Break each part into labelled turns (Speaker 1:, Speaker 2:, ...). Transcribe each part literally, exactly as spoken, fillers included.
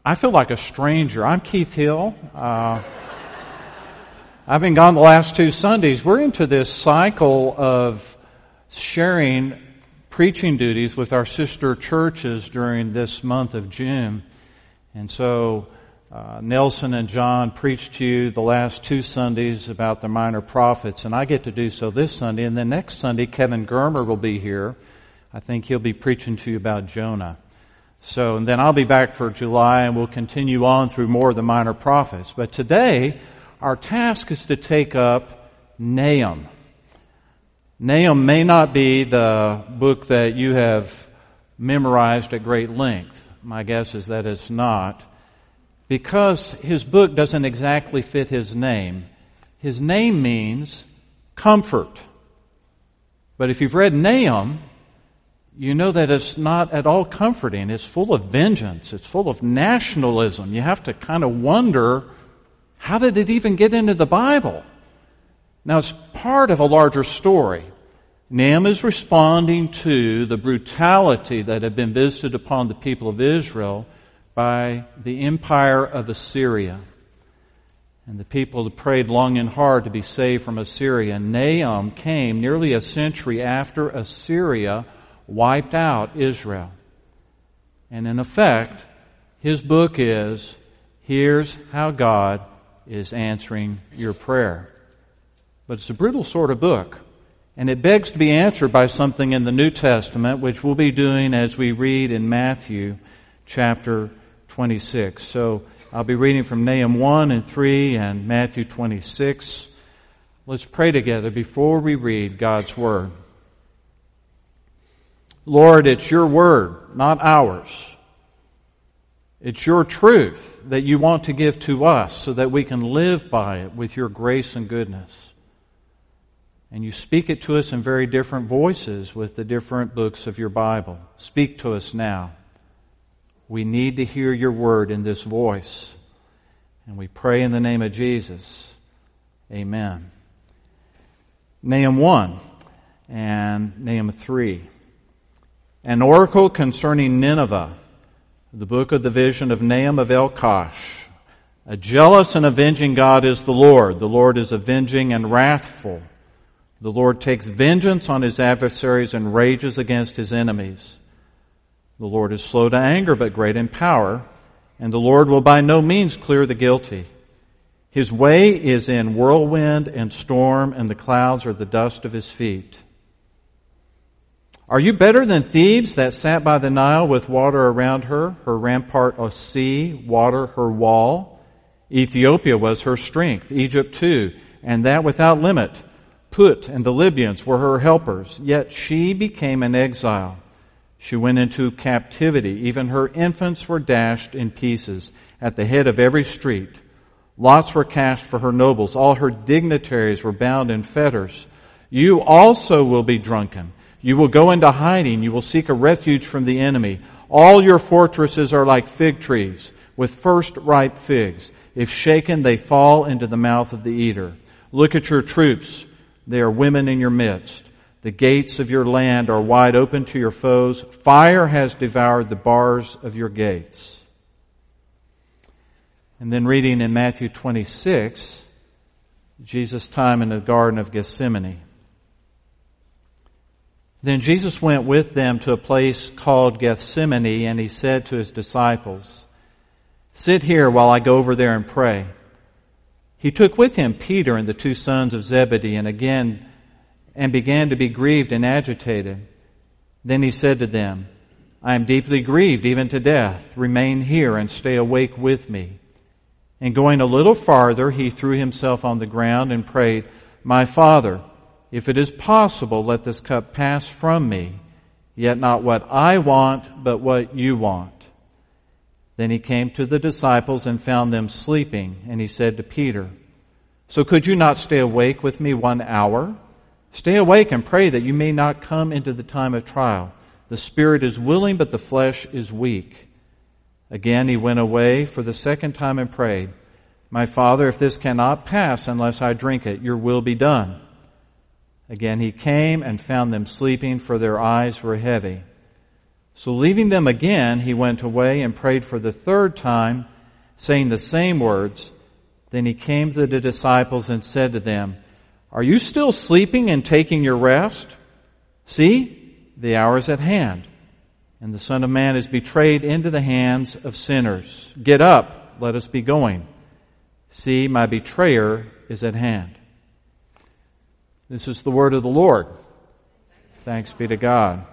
Speaker 1: I feel like a stranger. I'm Keith Hill. Uh, I've been gone the last two Sundays. We're into this cycle of sharing preaching duties with our sister churches during this month of June. And so uh, Nelson and John preached to you the last two Sundays about the minor prophets, and I get to do so this Sunday. And then next Sunday, Kevin Germer will be here. I think he'll be preaching to you about Jonah. So, and then I'll be back for July, and we'll continue on through more of the minor prophets. But today, our task is to take up Nahum. Nahum may not be the book that you have memorized at great length. My guess is that it's not, because his book doesn't exactly fit his name. His name means comfort. But if you've read Nahum, you know that it's not at all comforting. It's full of vengeance. It's full of nationalism. You have to kind of wonder, how did it even get into the Bible? Now, it's part of a larger story. Nahum is responding to the brutality that had been visited upon the people of Israel by the empire of Assyria. And the people had prayed long and hard to be saved from Assyria. Nahum came nearly a century after Assyria wiped out Israel. And in effect, his book is, here's how God is answering your prayer. But it's a brutal sort of book. And it begs to be answered by something in the New Testament, which we'll be doing as we read in Matthew chapter twenty-six. So I'll be reading from Nahum one and three and Matthew twenty-six. Let's pray together before we read God's Word. Lord, it's your word, not ours. It's your truth that you want to give to us so that we can live by it with your grace and goodness. And you speak it to us in very different voices with the different books of your Bible. Speak to us now. We need to hear your word in this voice. And we pray in the name of Jesus. Amen. Nahum one and Nahum three. An oracle concerning Nineveh, the book of the vision of Nahum of Elkosh. A jealous and avenging God is the Lord. The Lord is avenging and wrathful. The Lord takes vengeance on his adversaries and rages against his enemies. The Lord is slow to anger but great in power, and the Lord will by no means clear the guilty. His way is in whirlwind and storm, and the clouds are the dust of his feet. Are you better than Thebes that sat by the Nile with water around her, her rampart a sea, water her wall? Ethiopia was her strength, Egypt too, and that without limit. Put and the Libyans were her helpers, yet she became an exile. She went into captivity. Even her infants were dashed in pieces at the head of every street. Lots were cast for her nobles. All her dignitaries were bound in fetters. You also will be drunken. You will go into hiding. You will seek a refuge from the enemy. All your fortresses are like fig trees with first ripe figs. If shaken, they fall into the mouth of the eater. Look at your troops. They are women in your midst. The gates of your land are wide open to your foes. Fire has devoured the bars of your gates. And then reading in Matthew twenty-six, Jesus' time in the Garden of Gethsemane. Then Jesus went with them to a place called Gethsemane, and he said to his disciples, "Sit here while I go over there and pray." He took with him Peter and the two sons of Zebedee, and again, and began to be grieved and agitated. Then he said to them, "I am deeply grieved, even to death. Remain here and stay awake with me." And going a little farther, he threw himself on the ground and prayed, "My Father, if it is possible, let this cup pass from me, yet not what I want, but what you want." Then he came to the disciples and found them sleeping, and he said to Peter, "So could you not stay awake with me one hour? Stay awake and pray that you may not come into the time of trial. The spirit is willing, but the flesh is weak." Again he went away for the second time and prayed, "My Father, if this cannot pass unless I drink it, your will be done." Again he came and found them sleeping, for their eyes were heavy. So leaving them again, he went away and prayed for the third time, saying the same words. Then he came to the disciples and said to them, "Are you still sleeping and taking your rest? See, the hour is at hand, and the Son of Man is betrayed into the hands of sinners. Get up, let us be going. See, my betrayer is at hand." This is the word of the Lord. Thanks be to God.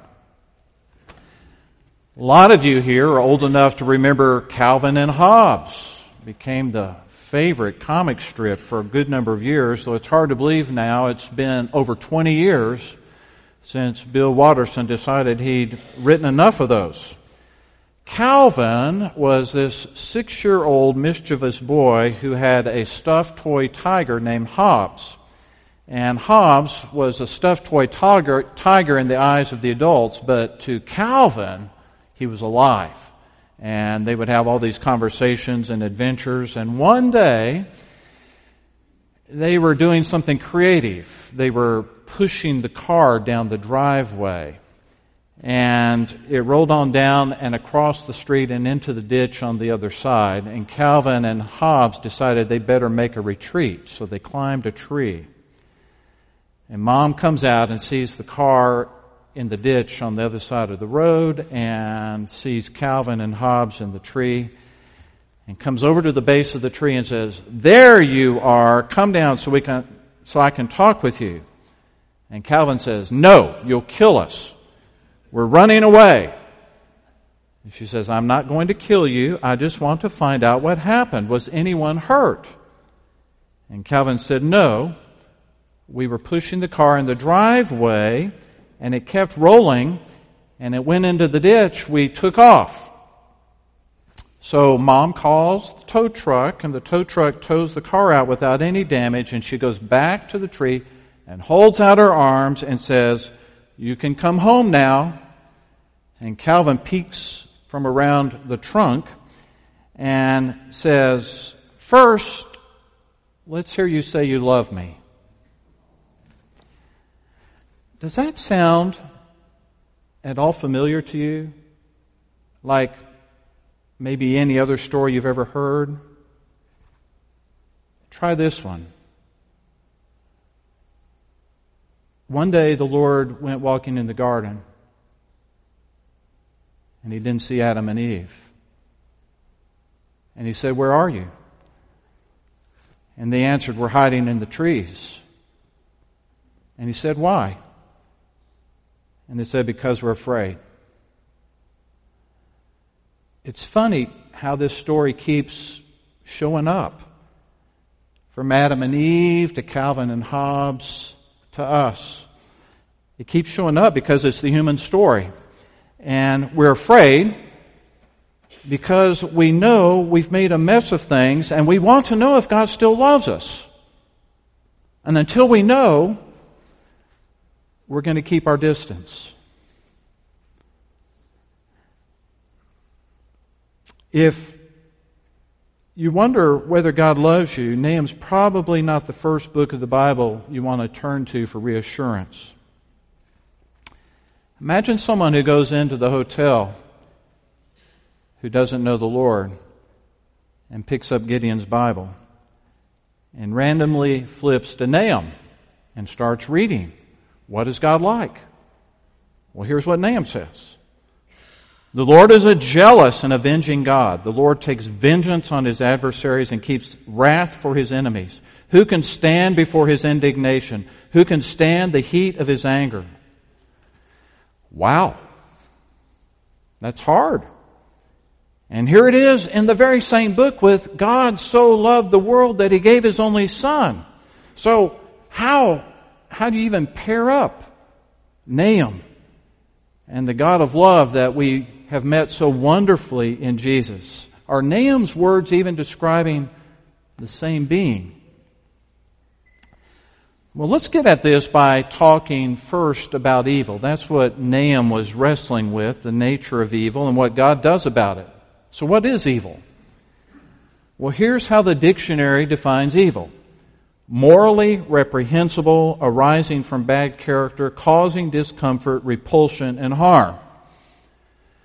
Speaker 1: A lot of you here are old enough to remember Calvin and Hobbes. It became the favorite comic strip for a good number of years, though it's hard to believe now it's been over twenty years since Bill Watterson decided he'd written enough of those. Calvin was this six-year-old mischievous boy who had a stuffed toy tiger named Hobbes. And Hobbes was a stuffed toy tiger, tiger in the eyes of the adults, but to Calvin, he was alive. And they would have all these conversations and adventures. And one day, they were doing something creative. They were pushing the car down the driveway. And it rolled on down and across the street and into the ditch on the other side. And Calvin and Hobbes decided they better make a retreat. So they climbed a tree. And Mom comes out and sees the car in the ditch on the other side of the road and sees Calvin and Hobbes in the tree and comes over to the base of the tree and says, "There you are. Come down so we can, so I can talk with you." And Calvin says, "No, you'll kill us. We're running away." And she says, "I'm not going to kill you. I just want to find out what happened. Was anyone hurt?" And Calvin said, "No. We were pushing the car in the driveway and it kept rolling and it went into the ditch. We took off." So Mom calls the tow truck and the tow truck tows the car out without any damage, and she goes back to the tree and holds out her arms and says, "You can come home now." And Calvin peeks from around the trunk and says, "First, let's hear you say you love me." Does that sound at all familiar to you? Like maybe any other story you've ever heard? Try this one. One day the Lord went walking in the garden and he didn't see Adam and Eve. And he said, "Where are you?" And they answered, "We're hiding in the trees." And he said, "Why?" And they said, "Because we're afraid." It's funny how this story keeps showing up. From Adam and Eve to Calvin and Hobbes to us. It keeps showing up because it's the human story. And we're afraid because we know we've made a mess of things and we want to know if God still loves us. And until we know, we're going to keep our distance. If you wonder whether God loves you, Nahum's probably not the first book of the Bible you want to turn to for reassurance. Imagine someone who goes into the hotel who doesn't know the Lord and picks up Gideon's Bible and randomly flips to Nahum and starts reading. What is God like? Well, here's what Nahum says. The Lord is a jealous and avenging God. The Lord takes vengeance on his adversaries and keeps wrath for his enemies. Who can stand before his indignation? Who can stand the heat of his anger? Wow. That's hard. And here it is in the very same book with God so loved the world that he gave his only son. So how How do you even pair up Nahum and the God of love that we have met so wonderfully in Jesus? Are Nahum's words even describing the same being? Well, let's get at this by talking first about evil. That's what Nahum was wrestling with, the nature of evil and what God does about it. So what is evil? Well, here's how the dictionary defines evil. Morally reprehensible, arising from bad character, causing discomfort, repulsion, and harm.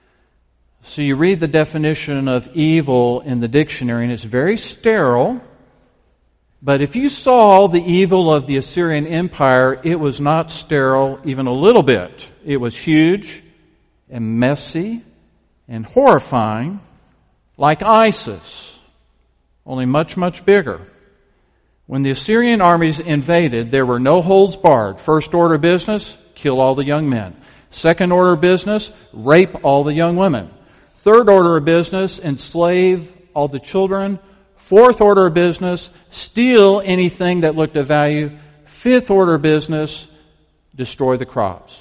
Speaker 1: So you read the definition of evil in the dictionary, and it's very sterile. But if you saw the evil of the Assyrian Empire, it was not sterile even a little bit. It was huge and messy and horrifying, like ISIS, only much, much bigger. When the Assyrian armies invaded, there were no holds barred. First order business, kill all the young men. Second order business, rape all the young women. Third order of business, enslave all the children. Fourth order of business, steal anything that looked of value. Fifth order of business, destroy the crops.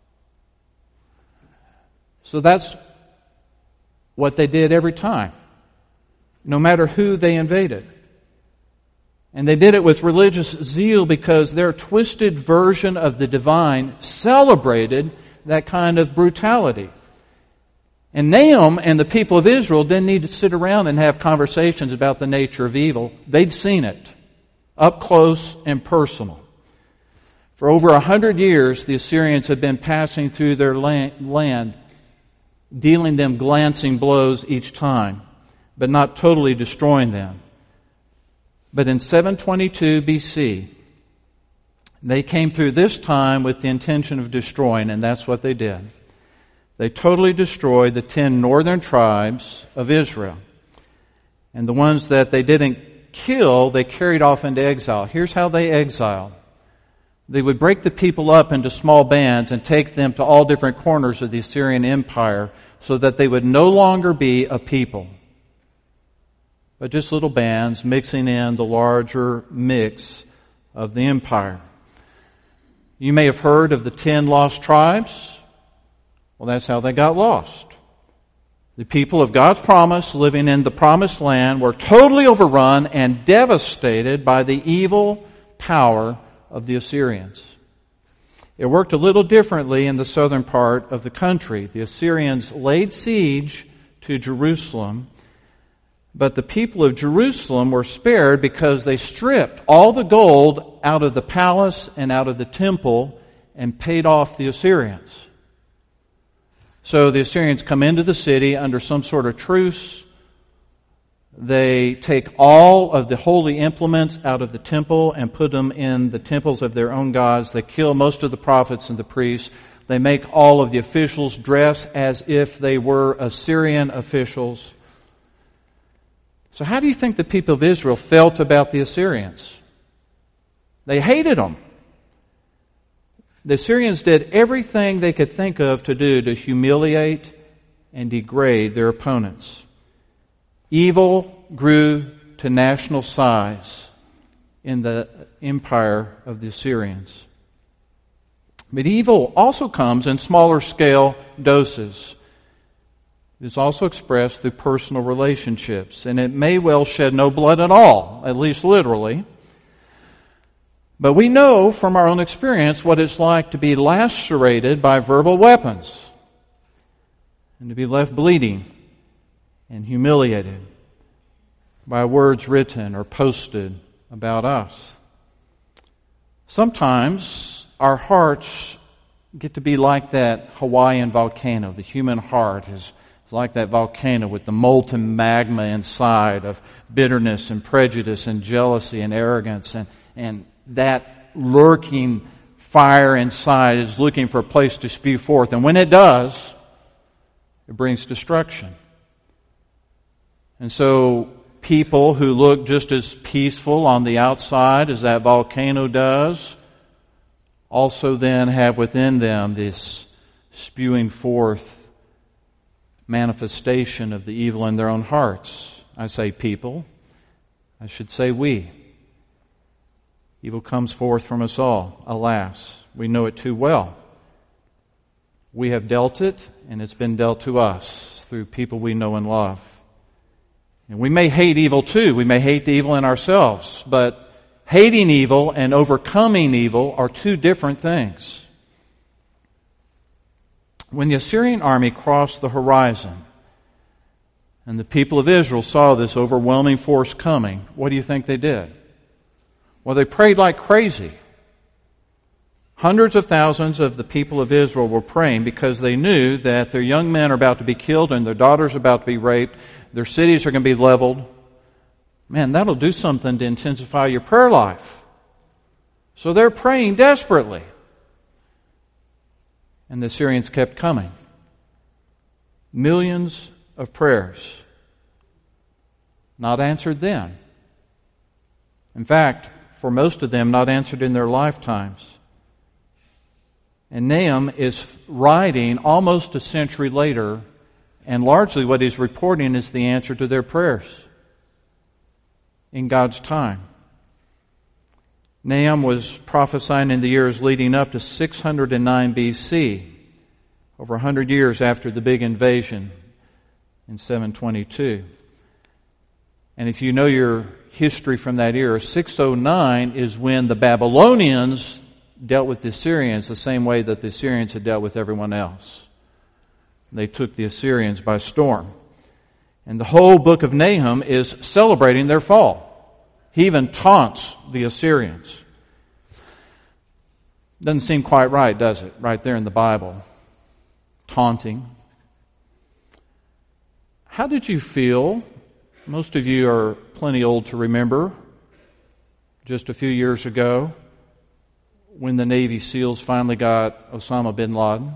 Speaker 1: So that's what they did every time, no matter who they invaded. And they did it with religious zeal because their twisted version of the divine celebrated that kind of brutality. And Nahum and the people of Israel didn't need to sit around and have conversations about the nature of evil. They'd seen it up close and personal. For over a hundred years, the Assyrians had been passing through their land, dealing them glancing blows each time, but not totally destroying them. But in seven twenty-two B C, they came through this time with the intention of destroying, and that's what they did. They totally destroyed the ten northern tribes of Israel. And the ones that they didn't kill, they carried off into exile. Here's how they exiled. They would break the people up into small bands and take them to all different corners of the Assyrian Empire so that they would no longer be a people, but just little bands mixing in the larger mix of the empire. You may have heard of the ten lost tribes. Well, that's how they got lost. The people of God's promise living in the promised land were totally overrun and devastated by the evil power of the Assyrians. It worked a little differently in the southern part of the country. The Assyrians laid siege to Jerusalem, but the people of Jerusalem were spared because they stripped all the gold out of the palace and out of the temple and paid off the Assyrians. So the Assyrians come into the city under some sort of truce. They take all of the holy implements out of the temple and put them in the temples of their own gods. They kill most of the prophets and the priests. They make all of the officials dress as if they were Assyrian officials. So how do you think the people of Israel felt about the Assyrians? They hated them. The Assyrians did everything they could think of to do to humiliate and degrade their opponents. Evil grew to national size in the empire of the Assyrians. But evil also comes in smaller scale doses. It is also expressed through personal relationships, and it may well shed no blood at all, at least literally. But we know from our own experience what it's like to be lacerated by verbal weapons and to be left bleeding and humiliated by words written or posted about us. Sometimes our hearts get to be like that Hawaiian volcano. The human heart is like that volcano with the molten magma inside of bitterness and prejudice and jealousy and arrogance, and, and that lurking fire inside is looking for a place to spew forth. And when it does, it brings destruction. And so people who look just as peaceful on the outside as that volcano does also then have within them this spewing forth manifestation of the evil in their own hearts. I say people. I should say we. Evil comes forth from us all, alas. We know it too well. We have dealt it, and it's been dealt to us through people we know and love. And we may hate evil too. We may hate the evil in ourselves. But hating evil and overcoming evil are two different things. When the Assyrian army crossed the horizon and the people of Israel saw this overwhelming force coming, what do you think they did? Well, they prayed like crazy. Hundreds of thousands of the people of Israel were praying because they knew that their young men are about to be killed and their daughters are about to be raped. Their cities are going to be leveled. Man, that'll do something to intensify your prayer life. So they're praying desperately. And the Assyrians kept coming. Millions of prayers. Not answered then. In fact, for most of them, not answered in their lifetimes. And Nahum is writing almost a century later, and largely what he's reporting is the answer to their prayers in God's time. Nahum was prophesying in the years leading up to six hundred nine B C, over one hundred years after the big invasion in seven twenty-two. And if you know your history from that era, six oh nine is when the Babylonians dealt with the Assyrians the same way that the Assyrians had dealt with everyone else. They took the Assyrians by storm. And the whole book of Nahum is celebrating their fall. He even taunts the Assyrians. Doesn't seem quite right, does it? Right there in the Bible. Taunting. How did you feel? Most of you are plenty old to remember. Just a few years ago, when the Navy SEALs finally got Osama bin Laden.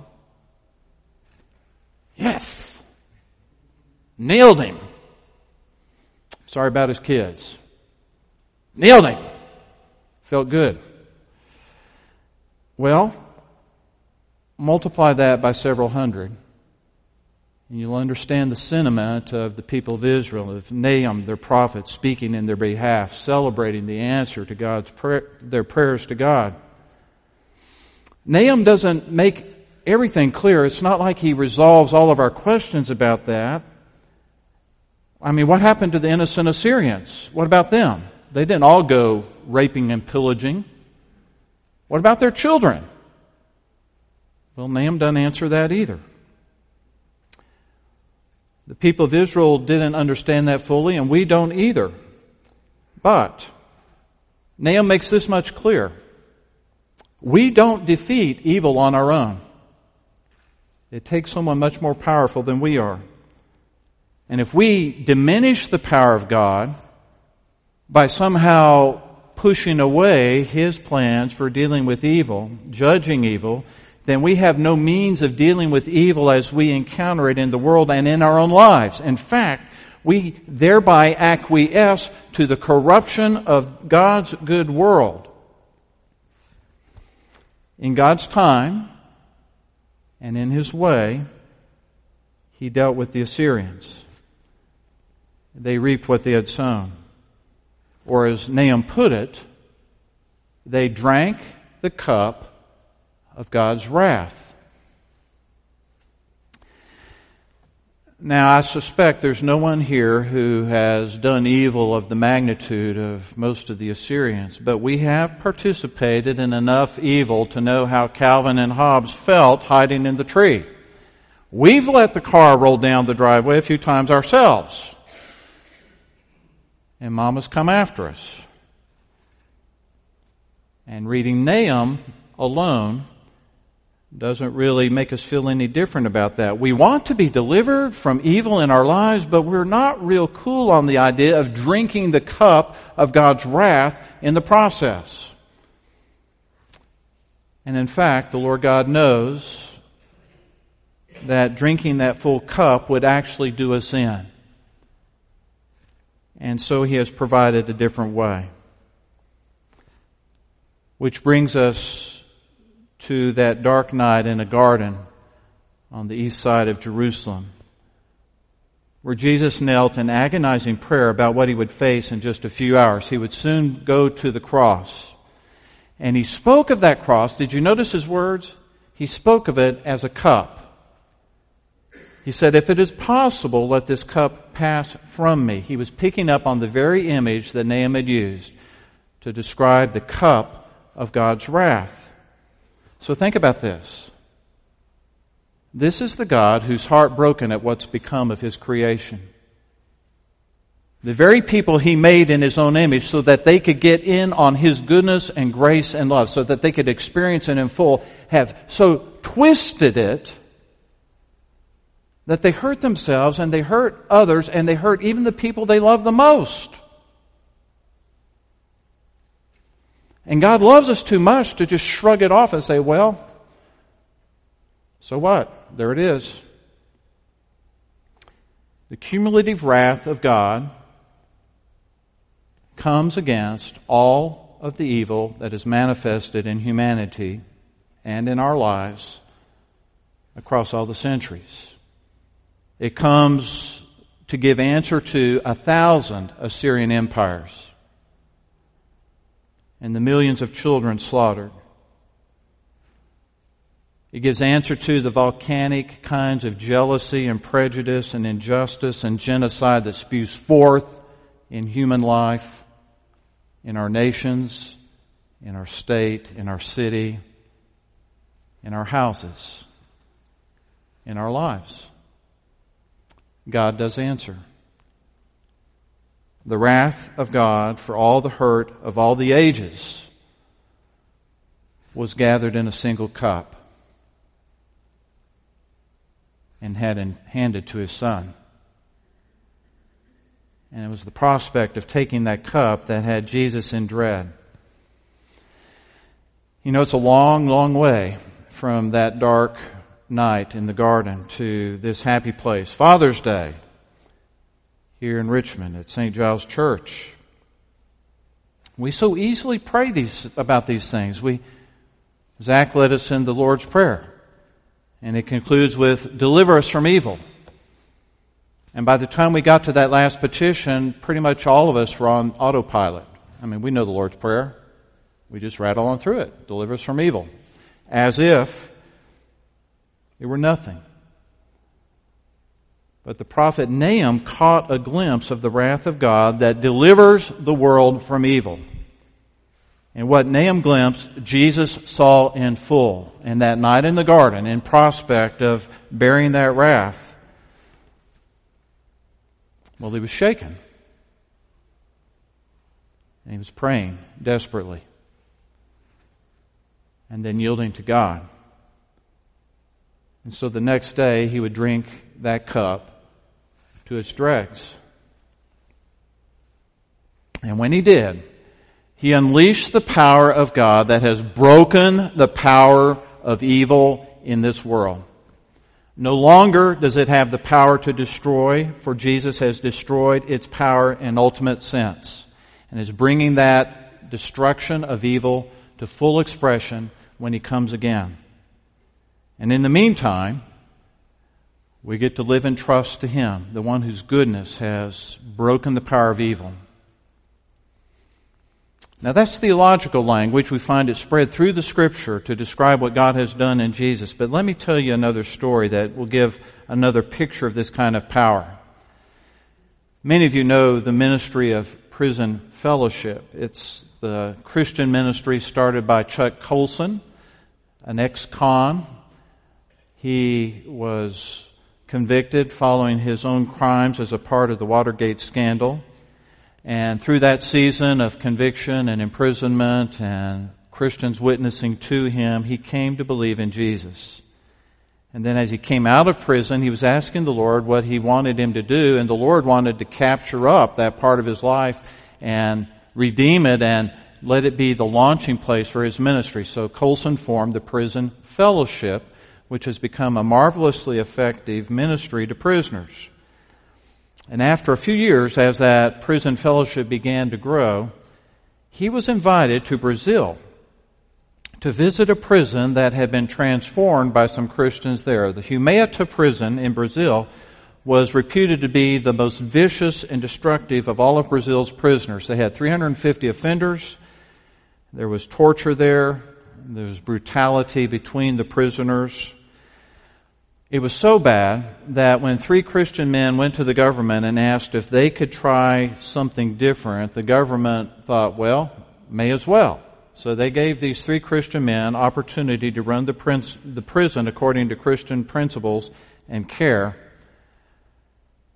Speaker 1: Yes! Nailed him. Sorry about his kids. Nailed him. Felt good. Well, multiply that by several hundred, and you'll understand the sentiment of the people of Israel, of Nahum, their prophet, speaking in their behalf, celebrating the answer to God's prayer, their prayers to God. Nahum doesn't make everything clear. It's not like he resolves all of our questions about that. I mean, what happened to the innocent Assyrians? What about them? They didn't all go raping and pillaging. What about their children? Well, Nahum doesn't answer that either. The people of Israel didn't understand that fully, and we don't either. But Nahum makes this much clear. We don't defeat evil on our own. It takes someone much more powerful than we are. And if we diminish the power of God by somehow pushing away His plans for dealing with evil, judging evil, then we have no means of dealing with evil as we encounter it in the world and in our own lives. In fact, we thereby acquiesce to the corruption of God's good world. In God's time and in His way, He dealt with the Assyrians. They reaped what they had sown. Or as Nahum put it, they drank the cup of God's wrath. Now, I suspect there's no one here who has done evil of the magnitude of most of the Assyrians, but we have participated in enough evil to know how Calvin and Hobbes felt hiding in the tree. We've let the car roll down the driveway a few times ourselves, and Mama's come after us. And reading Nahum alone doesn't really make us feel any different about that. We want to be delivered from evil in our lives, but we're not real cool on the idea of drinking the cup of God's wrath in the process. And in fact, the Lord God knows that drinking that full cup would actually do us in. And so He has provided a different way. Which brings us to that dark night in a garden on the east side of Jerusalem, where Jesus knelt in agonizing prayer about what He would face in just a few hours. He would soon go to the cross. And He spoke of that cross. Did you notice His words? He spoke of it as a cup. He said, if it is possible, let this cup pass from me. He was picking up on the very image that Nahum had used to describe the cup of God's wrath. So think about this. This is the God who's heartbroken at what's become of His creation. The very people He made in His own image so that they could get in on His goodness and grace and love, so that they could experience it in full, have so twisted it that they hurt themselves and they hurt others and they hurt even the people they love the most. And God loves us too much to just shrug it off and say, well, so what? There it is. The cumulative wrath of God comes against all of the evil that is manifested in humanity and in our lives across all the centuries. It comes to give answer to a thousand Assyrian empires and the millions of children slaughtered. It gives answer to the volcanic kinds of jealousy and prejudice and injustice and genocide that spews forth in human life, in our nations, in our state, in our city, in our houses, in our lives. God does answer. The wrath of God for all the hurt of all the ages was gathered in a single cup and had in, handed to His Son. And it was the prospect of taking that cup that had Jesus in dread. You know, it's a long, long way from that dark night in the garden to this happy place, Father's Day, here in Richmond at Saint Giles Church. We so easily pray these about these things. We, Zach led us in the Lord's Prayer, and it concludes with, deliver us from evil. And by the time we got to that last petition, pretty much all of us were on autopilot. I mean, we know the Lord's Prayer. We just rattle on through it. Deliver us from evil. As if it were nothing. But the prophet Nahum caught a glimpse of the wrath of God that delivers the world from evil. And what Nahum glimpsed, Jesus saw in full. And that night in the garden, in prospect of bearing that wrath, well, he was shaken. And he was praying desperately. And then yielding to God. And so the next day he would drink that cup to its dregs. And when he did, he unleashed the power of God that has broken the power of evil in this world. No longer does it have the power to destroy, for Jesus has destroyed its power in ultimate sense, and is bringing that destruction of evil to full expression when He comes again. And in the meantime, we get to live in trust to Him, the one whose goodness has broken the power of evil. Now that's theological language. We find it spread through the Scripture to describe what God has done in Jesus. But let me tell you another story that will give another picture of this kind of power. Many of you know the ministry of Prison Fellowship. It's the Christian ministry started by Chuck Colson, an ex-con. He was convicted following his own crimes as a part of the Watergate scandal. And through that season of conviction and imprisonment and Christians witnessing to him, he came to believe in Jesus. And then as he came out of prison, he was asking the Lord what He wanted him to do, and the Lord wanted to capture up that part of his life and redeem it and let it be the launching place for his ministry. So Colson formed the Prison Fellowship, which has become a marvelously effective ministry to prisoners. And after a few years, as that prison fellowship began to grow, he was invited to Brazil to visit a prison that had been transformed by some Christians there. The Humeta prison in Brazil was reputed to be the most vicious and destructive of all of Brazil's prisoners. They had three hundred fifty offenders. There was torture there. There was brutality between the prisoners. It was so bad that when three Christian men went to the government and asked if they could try something different, the government thought, well, may as well. So they gave these three Christian men opportunity to run the, prince, the prison according to Christian principles and care.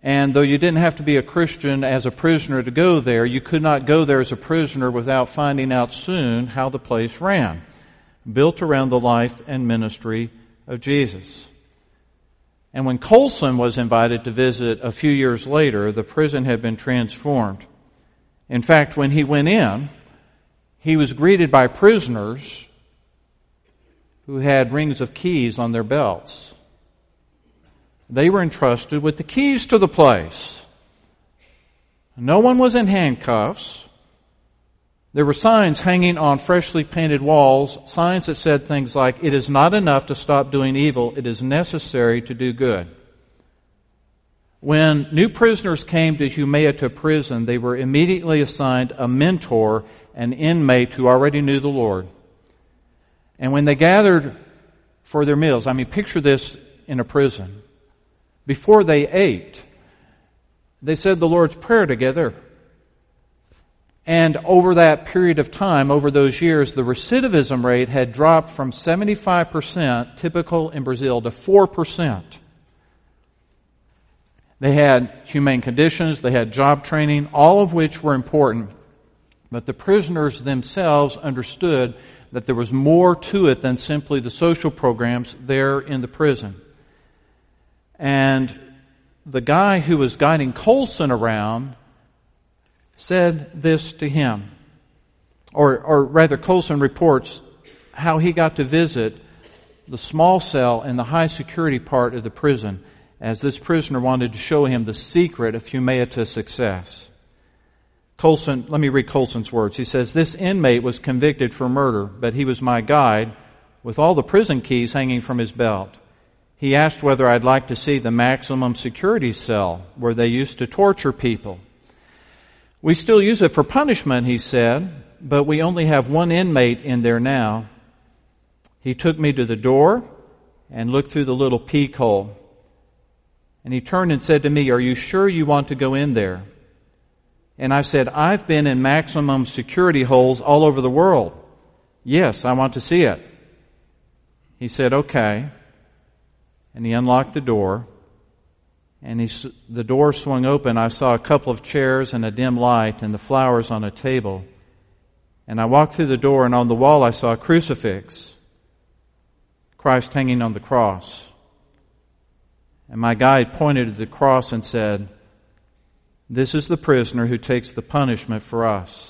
Speaker 1: And though you didn't have to be a Christian as a prisoner to go there, you could not go there as a prisoner without finding out soon how the place ran, built around the life and ministry of Jesus. And when Colson was invited to visit a few years later, the prison had been transformed. In fact, when he went in, he was greeted by prisoners who had rings of keys on their belts. They were entrusted with the keys to the place. No one was in handcuffs. There were signs hanging on freshly painted walls, signs that said things like, "It is not enough to stop doing evil, it is necessary to do good." When new prisoners came to Humeata prison, they were immediately assigned a mentor, an inmate who already knew the Lord. And when they gathered for their meals, I mean, picture this in a prison. Before they ate, they said the Lord's Prayer together. And over that period of time, over those years, the recidivism rate had dropped from seventy-five percent, typical in Brazil, to four percent. They had humane conditions, they had job training, all of which were important. But the prisoners themselves understood that there was more to it than simply the social programs there in the prison. And the guy who was guiding Colson around said this to him. Or, or rather, Colson reports how he got to visit the small cell in the high security part of the prison, as this prisoner wanted to show him the secret of Humeata's success. Colson, let me read Colson's words. He says, "This inmate was convicted for murder, but he was my guide with all the prison keys hanging from his belt. He asked whether I'd like to see the maximum security cell where they used to torture people. We still use it for punishment," he said, "but we only have one inmate in there now." He took me to the door and looked through the little peek hole. And he turned and said to me, "Are you sure you want to go in there?" And I said, "I've been in maximum security holes all over the world. Yes, I want to see it." He said, "Okay." And he unlocked the door. And he, the door swung open. I saw a couple of chairs and a dim light and the flowers on a table. And I walked through the door, and on the wall I saw a crucifix, Christ hanging on the cross. And my guide pointed at the cross and said, "This is the prisoner who takes the punishment for us."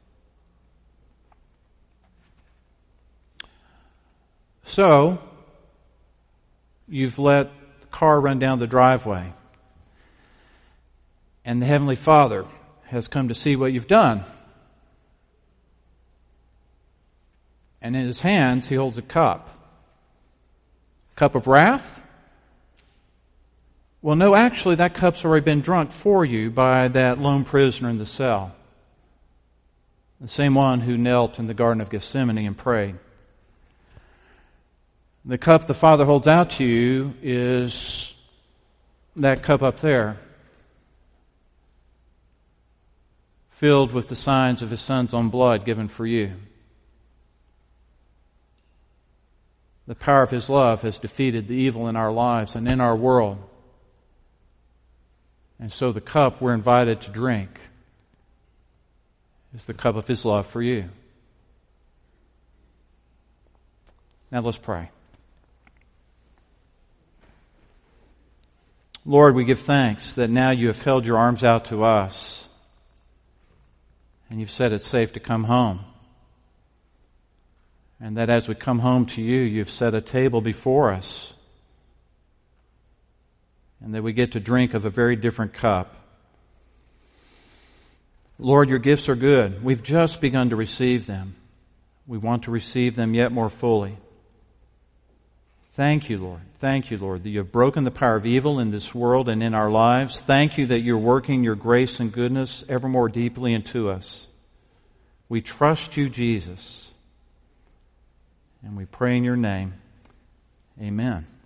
Speaker 1: So, you've let the car run down the driveway, and the Heavenly Father has come to see what you've done. And in His hands, He holds a cup. Cup of wrath? Well, no, actually, that cup's already been drunk for you by that lone prisoner in the cell. The same one who knelt in the Garden of Gethsemane and prayed. The cup the Father holds out to you is that cup up there, filled with the signs of His Son's own blood given for you. The power of His love has defeated the evil in our lives and in our world. And so the cup we're invited to drink is the cup of His love for you. Now let's pray. Lord, we give thanks that now you have held your arms out to us and you've said it's safe to come home. And that as we come home to you, you've set a table before us. And that we get to drink of a very different cup. Lord, your gifts are good. We've just begun to receive them. We want to receive them yet more fully. Thank you, Lord. Thank you, Lord, that you have broken the power of evil in this world and in our lives. Thank you that you're working your grace and goodness ever more deeply into us. We trust you, Jesus. And we pray in your name. Amen.